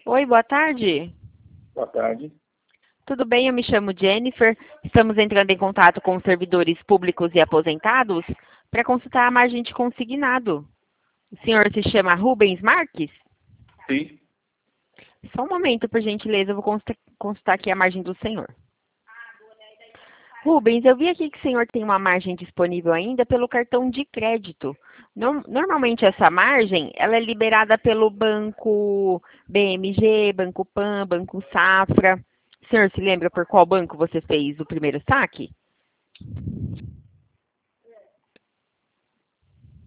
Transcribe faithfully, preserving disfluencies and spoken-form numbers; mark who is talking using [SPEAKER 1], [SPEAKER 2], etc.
[SPEAKER 1] Oi, boa tarde.
[SPEAKER 2] Boa tarde.
[SPEAKER 1] Tudo bem? Eu me chamo Jennifer. Estamos entrando em contato com os servidores públicos e aposentados para consultar a margem de consignado. O senhor se chama Rubens Marques?
[SPEAKER 2] Sim.
[SPEAKER 1] Só um momento, por gentileza, eu vou consultar, consultar aqui a margem do senhor. Rubens, eu vi aqui que o senhor tem uma margem disponível ainda pelo cartão de crédito. No- Normalmente essa margem, ela é liberada pelo Banco B M G, Banco Pan, Banco Safra. O senhor se lembra por qual banco você fez o primeiro saque?